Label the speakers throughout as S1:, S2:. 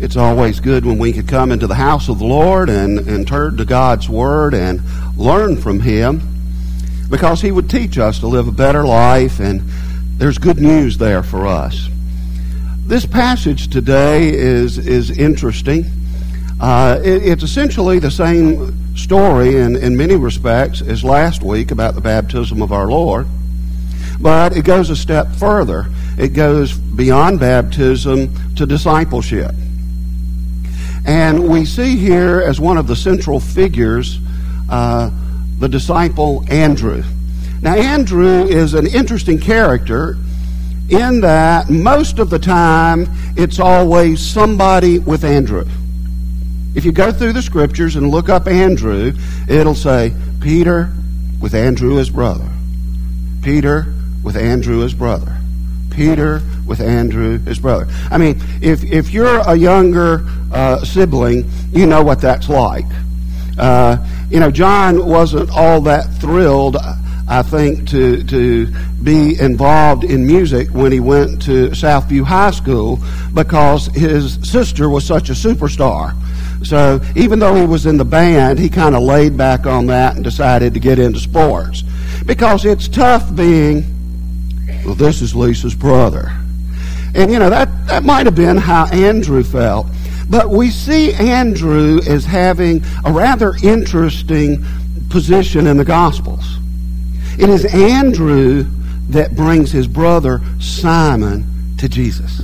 S1: It's always good when we could come into the house of the Lord and turn to God's Word and learn from Him, because He would teach us to live a better life, and there's good news there for us. This passage today is interesting. It's essentially the same story in many respects as last week about the baptism of our Lord, but it goes a step further. It goes beyond baptism to discipleship. And we see here as one of the central figures the disciple Andrew. Now, Andrew is an interesting character in that most of the time it's always somebody with Andrew. If you go through the scriptures and look up Andrew, it'll say Peter with Andrew as brother. Peter with Andrew as brother. Peter with Andrew as brother. I mean, if you're a younger sibling, you know what that's like. John wasn't all that thrilled, I think, to be involved in music when he went to Southview High School, because his sister was such a superstar. So even though he was in the band, he kind of laid back on that and decided to get into sports. Because it's tough being, well, this is Lisa's brother. And, that might have been how Andrew felt. But we see Andrew as having a rather interesting position in the Gospels. It is Andrew that brings his brother Simon to Jesus.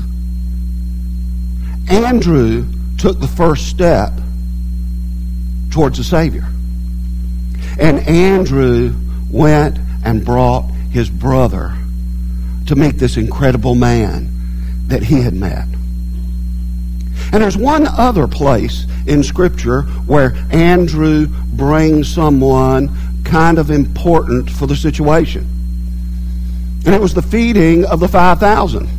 S1: Andrew took the first step towards the Savior. And Andrew went and brought his brother to meet this incredible man that he had met. And there's one other place in Scripture where Andrew brings someone kind of important for the situation. And it was the feeding of the 5,000.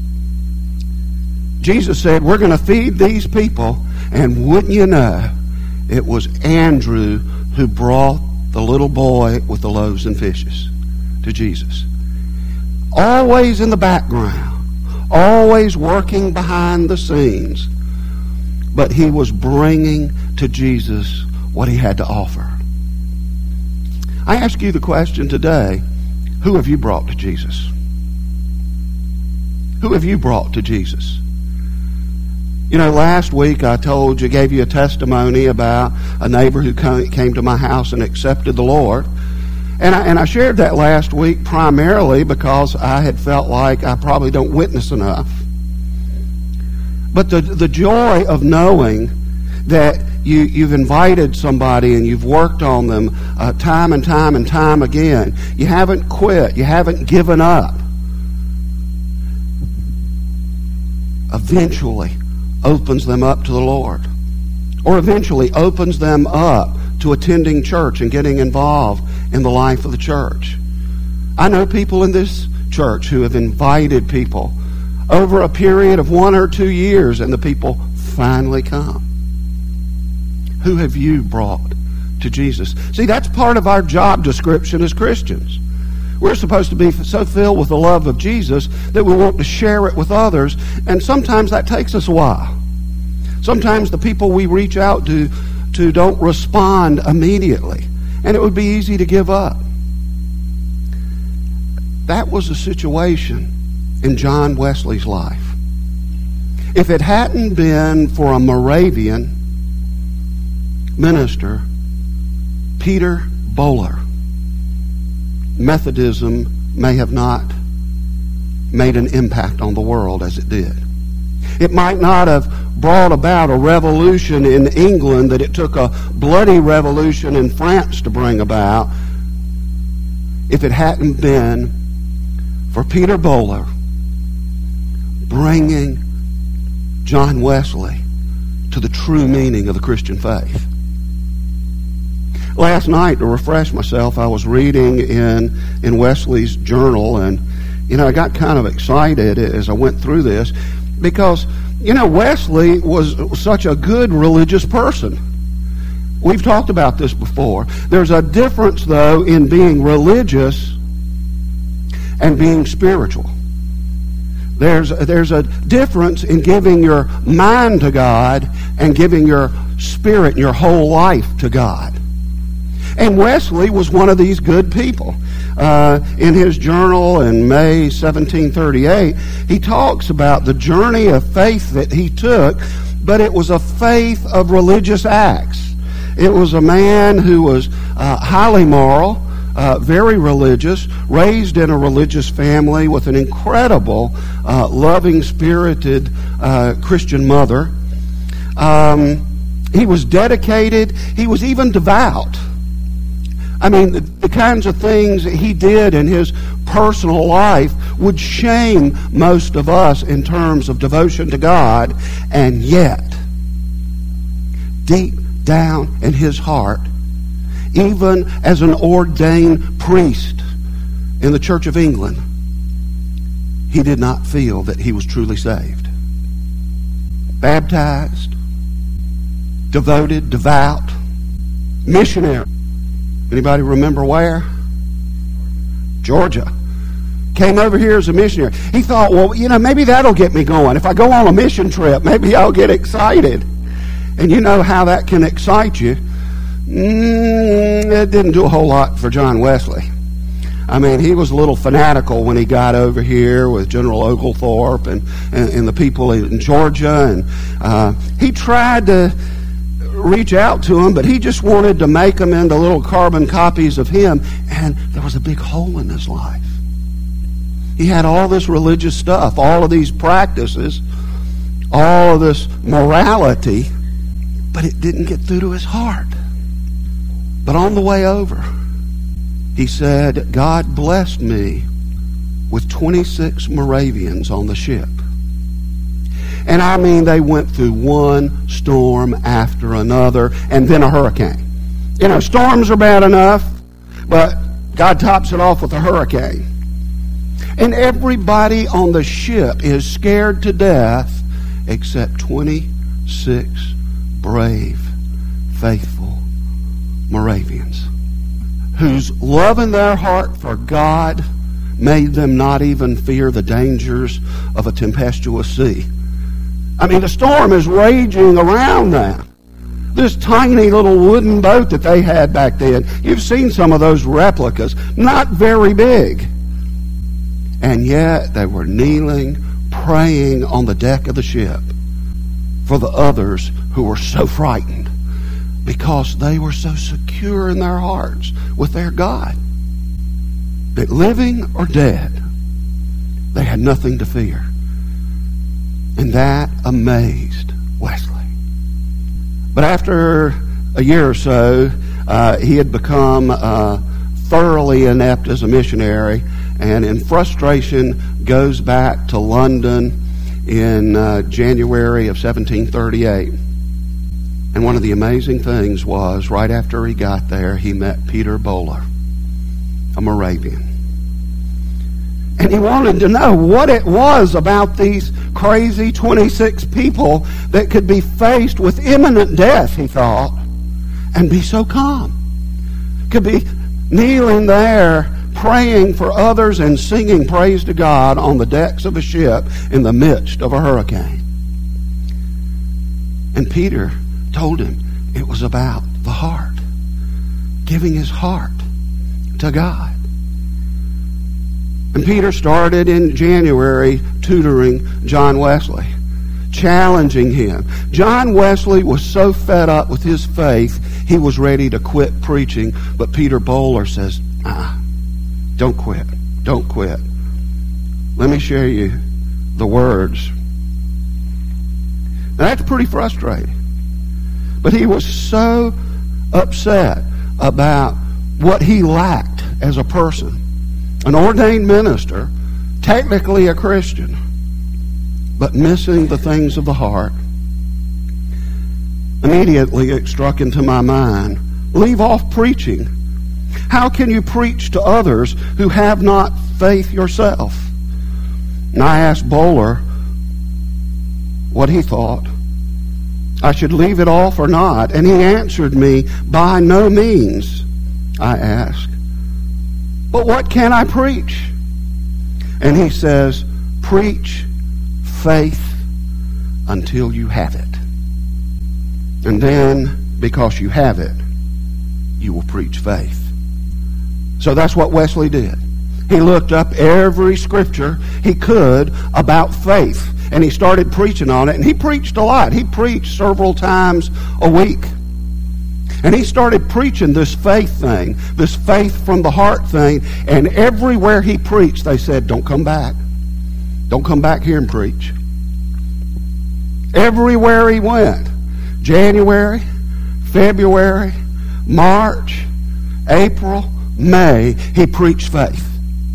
S1: Jesus said, we're going to feed these people, and wouldn't you know, it was Andrew who brought the little boy with the loaves and fishes to Jesus. Always in the background, always working behind the scenes, but he was bringing to Jesus what he had to offer. I ask you the question today, who have you brought to Jesus? Who have you brought to Jesus? Last week I gave you a testimony about a neighbor who came to my house and accepted the Lord. And I shared that last week primarily because I had felt like I probably don't witness enough. But the joy of knowing that you've invited somebody and you've worked on them time and time and time again. You haven't quit. You haven't given up. Eventually opens them up to the Lord. Or eventually opens them up to attending church and getting involved in the life of the church. I know people in this church who have invited people over a period of 1 or 2 years, and the people finally come. Who have you brought to Jesus? See, that's part of our job description as Christians. We're supposed to be so filled with the love of Jesus that we want to share it with others, and sometimes that takes us a while. Sometimes the people we reach out to don't respond immediately, and it would be easy to give up. That was a situation in John Wesley's life. If it hadn't been for a Moravian minister, Peter Böhler, Methodism may have not made an impact on the world as it did. It might not have brought about a revolution in England that it took a bloody revolution in France to bring about if it hadn't been for Peter Böhler bringing John Wesley to the true meaning of the Christian faith. Last night, to refresh myself, I was reading in Wesley's journal, and I got kind of excited as I went through this because Wesley was such a good religious person. We've talked about this before. There's a difference, though, in being religious and being spiritual. There's a difference in giving your mind to God and giving your spirit and your whole life to God. And Wesley was one of these good people. In his journal in May 1738, he talks about the journey of faith that he took, but it was a faith of religious acts. It was a man who was highly moral, very religious, raised in a religious family with an incredible, loving, spirited Christian mother. He was dedicated. He was even devout. I mean, the kinds of things that he did in his personal life would shame most of us in terms of devotion to God. And yet, deep down in his heart, even as an ordained priest in the Church of England, he did not feel that he was truly saved. Baptized, devoted, devout, missionary. Anybody remember where? Georgia. Came over here as a missionary. He thought, well, maybe that'll get me going. If I go on a mission trip, maybe I'll get excited. And you know how that can excite you. It didn't do a whole lot for John Wesley. I mean, he was a little fanatical when he got over here with General Oglethorpe and the people in Georgia. And he tried to reach out to him, but he just wanted to make them into little carbon copies of him, and there was a big hole in his life. He had all this religious stuff, all of these practices, all of this morality, but it didn't get through to his heart. But on the way over, he said, God blessed me with 26 Moravians on the ship. And I mean, they went through one storm after another, and then a hurricane. Storms are bad enough, but God tops it off with a hurricane. And everybody on the ship is scared to death except 26 brave, faithful Moravians, whose love in their heart for God made them not even fear the dangers of a tempestuous sea. I mean, the storm is raging around them. This tiny little wooden boat that they had back then, you've seen some of those replicas, not very big. And yet they were kneeling, praying on the deck of the ship for the others who were so frightened because they were so secure in their hearts with their God that living or dead, they had nothing to fear. And that amazed Wesley. But after a year or so, he had become thoroughly inept as a missionary, and in frustration goes back to London in January of 1738. And one of the amazing things was, right after he got there, he met Peter Böhler, a Moravian. And he wanted to know what it was about these crazy 26 people that could be faced with imminent death, he thought, and be so calm. Could be kneeling there, praying for others and singing praise to God on the decks of a ship in the midst of a hurricane. And Peter told him it was about the heart, giving his heart to God. And Peter started in January tutoring John Wesley, challenging him. John Wesley was so fed up with his faith, he was ready to quit preaching. But Peter Böhler says, don't quit. Don't quit. Let me share you the words. Now, that's pretty frustrating. But he was so upset about what he lacked as a person. An ordained minister, technically a Christian, but missing the things of the heart. Immediately it struck into my mind, leave off preaching. How can you preach to others who have not faith yourself? And I asked Böhler what he thought. I should leave it off or not. And he answered me, by no means. I asked, but what can I preach? And he says, Preach faith until you have it. And then, because you have it, you will preach faith. So that's what Wesley did. He looked up every scripture he could about faith, and he started preaching on it, and he preached a lot. He preached several times a week. And he started preaching this faith thing, this faith from the heart thing, and everywhere he preached, they said, don't come back. Don't come back here and preach. Everywhere he went, January, February, March, April, May, he preached faith.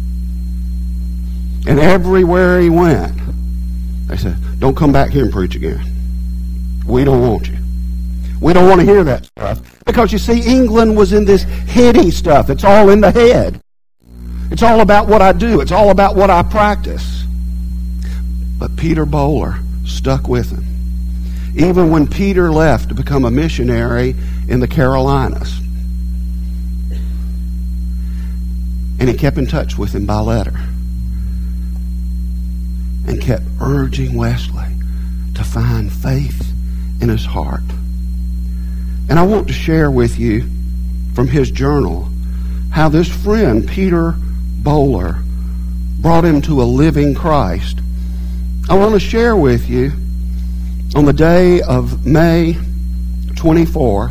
S1: And everywhere he went, they said, don't come back here and preach again. We don't want you. We don't want to hear that stuff. Because you see, England was in this heady stuff. It's all in the head. It's all about what I do. It's all about what I practice. But Peter Böhler stuck with him. Even when Peter left to become a missionary in the Carolinas. And he kept in touch with him by letter. And kept urging Wesley to find faith in his heart. And I want to share with you from his journal how this friend, Peter Böhler, brought him to a living Christ. I want to share with you on the day of May 24th,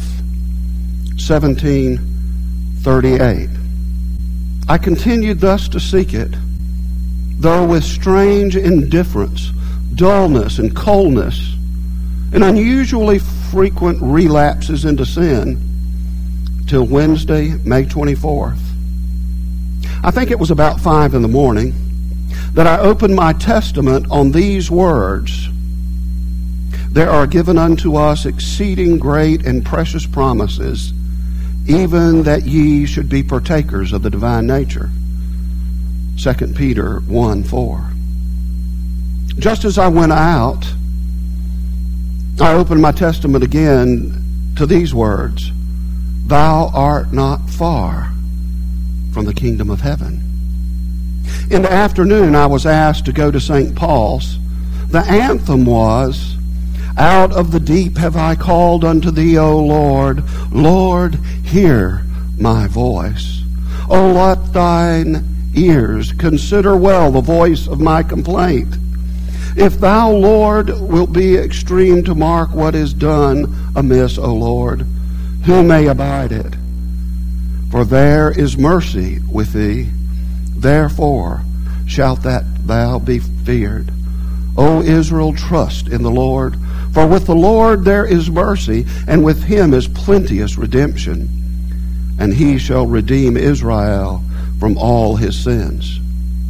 S1: 1738. I continued thus to seek it, though with strange indifference, dullness, and coldness, and unusually frequent relapses into sin, till Wednesday, May 24th. I think it was about 5 in the morning that I opened my testament on these words: there are given unto us exceeding great and precious promises, even that ye should be partakers of the divine nature. 2 Peter 1:4. Just as I went out, I opened my testament again to these words: thou art not far from the kingdom of heaven. In the afternoon, I was asked to go to St. Paul's. The anthem was, out of the deep have I called unto thee, O Lord. Lord, hear my voice. O let thine ears consider well the voice of my complaint. If thou, Lord, wilt be extreme to mark what is done amiss, O Lord, who may abide it? For there is mercy with thee, therefore shalt that thou be feared. O Israel, trust in the Lord, for with the Lord there is mercy, and with him is plenteous redemption, and he shall redeem Israel from all his sins.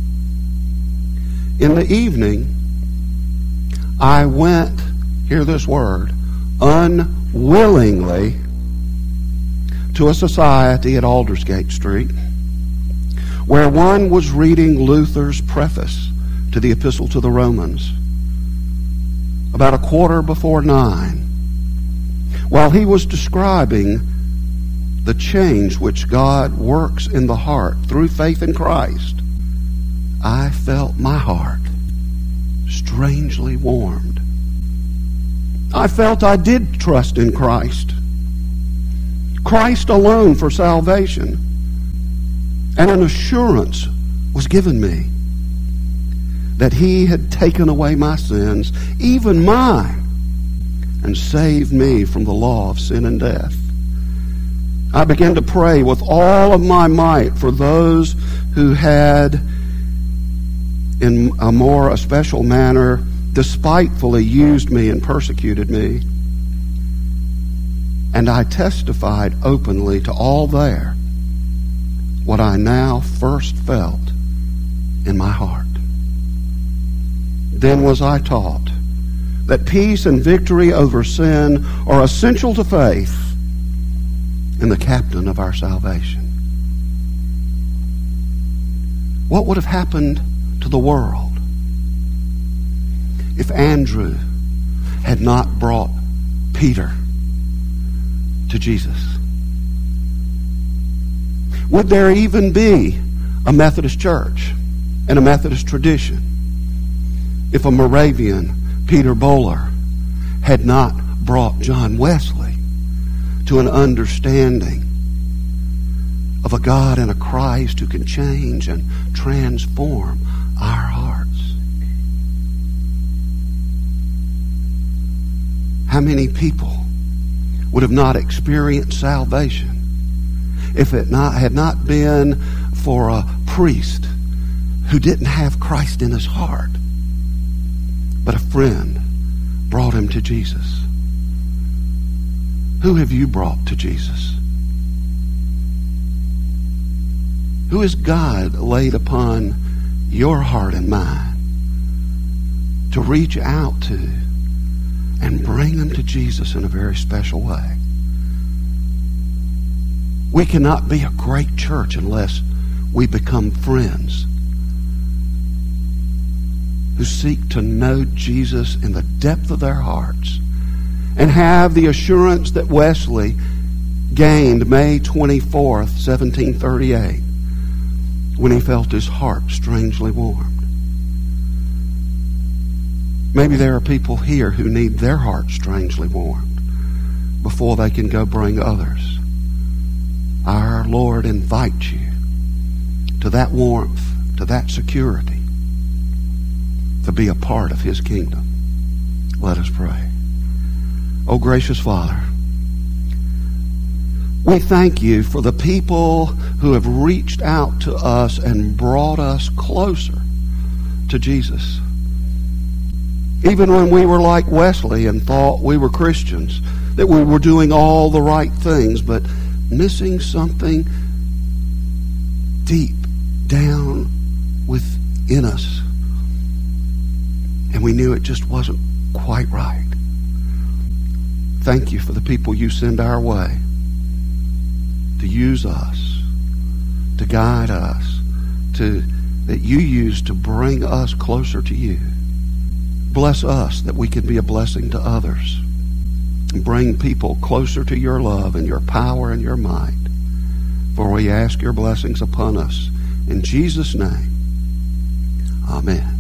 S1: In the evening, I went, hear this word, unwillingly to a society at Aldersgate Street, where one was reading Luther's preface to the Epistle to the Romans, about 9:15, while he was describing the change which God works in the heart through faith in Christ. I felt my heart strangely warmed. I felt I did trust in Christ. Christ alone for salvation. And an assurance was given me that he had taken away my sins, even mine, and saved me from the law of sin and death. I began to pray with all of my might for those who had, in a more especial manner, despitefully used me and persecuted me. And I testified openly to all there what I now first felt in my heart. Then was I taught that peace and victory over sin are essential to faith in the captain of our salvation. What would have happened to the world if Andrew had not brought Peter to Jesus? Would there even be a Methodist church and a Methodist tradition if a Moravian, Peter Böhler, had not brought John Wesley to an understanding of a God and a Christ who can change and transform our hearts. How many people would have not experienced salvation if it had not been for a priest who didn't have Christ in his heart, but a friend brought him to Jesus? Who have you brought to Jesus? Who has God laid upon your heart and mind to reach out to and bring them to Jesus in a very special way? We cannot be a great church unless we become friends who seek to know Jesus in the depth of their hearts and have the assurance that Wesley gained May 24th, 1738, when he felt his heart strangely warmed. Maybe there are people here who need their heart strangely warmed before they can go bring others. Our Lord invites you to that warmth, to that security, to be a part of His kingdom. Let us pray. Oh, gracious Father, we thank you for the people who have reached out to us and brought us closer to Jesus. Even when we were like Wesley and thought we were Christians, that we were doing all the right things, but missing something deep down within us. And we knew it just wasn't quite right. Thank you for the people you send our way to use us, to guide us, that you use to bring us closer to you. Bless us that we can be a blessing to others and bring people closer to your love and your power and your might. For we ask your blessings upon us. In Jesus' name, amen.